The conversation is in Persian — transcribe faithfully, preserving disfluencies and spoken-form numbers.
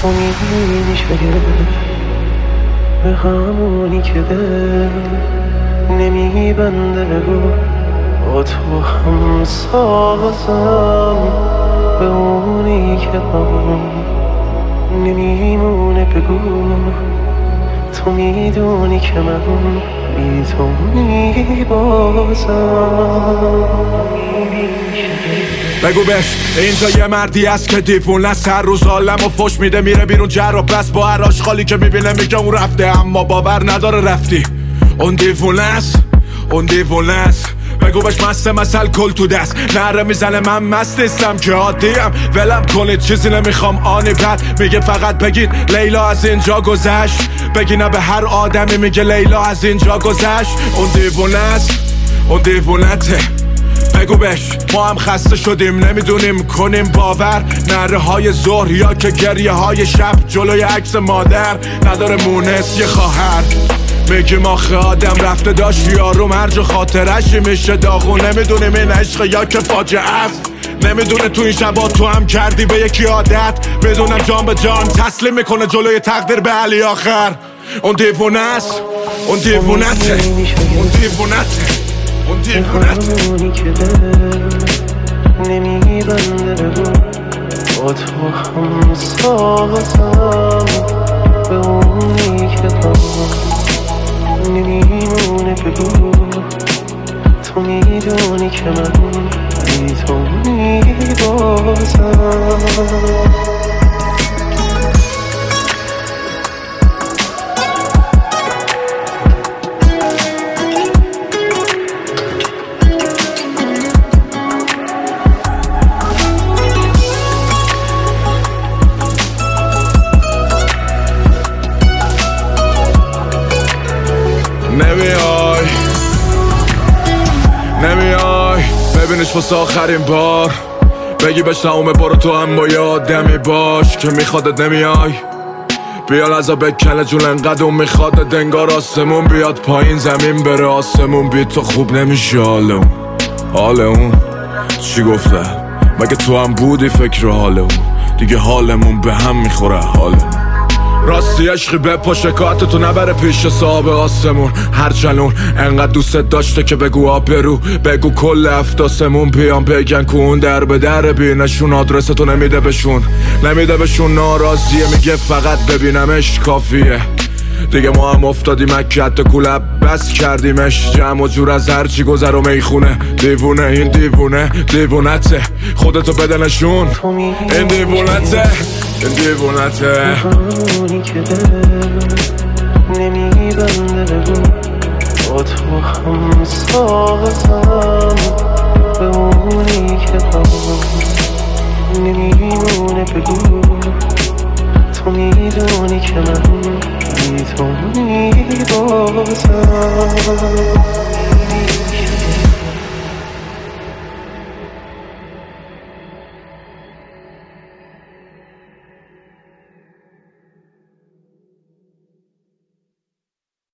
تو میبینی شده به همونی که دل نمیبنده بگو با تو هم سازم به اونی که هم نمیمونه بگو تو میدونی که من بی تو میبازم بگو بش اینجا یه مردی است که دیوونه است هر روز عالمو فش میده میره بیرون جر و بس با هر آشغالی که میبینه میگه اون رفته اما باور نداره رفتی اون دیوونه است اون دیوونه است بگو بش مست مثل کل تو دست نره میزنه من مست نیستم که عادیم ولم کنید چیزی نمیخوام آنی بعد میگه فقط بگید لیلا از اینجا گذشت بگی نه به هر آدمی میگه لیلا از اینجا گذشت اون دیوونه است اون دیوونته بگو بش ما هم خسته شدیم نمیدونیم کنیم باور نره های ظهر یا که گریه های شب جلوی عکس مادر نداره مونس یه خواهر میگیم آخه آدم رفته داشت یارو مرج و خاطرش میشه داغون نمیدونیم این عشق یا که فاجعه است نمیدونه تو این شبا تو هم کردی به یکی عادت بدونم جان به جان تسلیم میکنه جلوی تقدیر به علی آخر اون دیوونه است اون دیوونته اون دیوونته اون دیوونته همونی که دل نمیبنده بگو با تو هم سازم به اونی که هم نمیمونه بگو تو میدونی که من بی تو میبازم نمیای نمیای ببینش واسه آخرین بار بگی بهش تمومه برو تو هم با یه آدمی باش که میخوادت نمیای بیا لحظه بکنه جون انقدر اون میخوادت انگار آسمون بیاد پایین زمین بره آسمون بی تو خوب نمیشه حال اون حال اون چی گفته مگه تو هم بودی فکر حال اون دیگه حالمون به هم میخوره حالمون راستی عشقی بپا شکایتتو نبره پیش صاحب آسمون هرچند اون انقدر دوستت داشته که بگو آبرو بگو کل افتاسمون بیان بگن که اون در به در بینشون آدرستو نمیده بشون نمیده بشون ناراضیه میگه فقط ببینمش کافیه دیگه ما هم افتادیم مکت کلب بس کردیمش جمع و جور از هرچی گذر و میخونه دیوونه این دیوونه دیوونته خودتو بده نشون این دیوونته این دیوونته همونی که دل نمیبنده بگو با تو هم سازم به اونی که هم نمیمونه بگو تو میدونی که من بی تو میبازم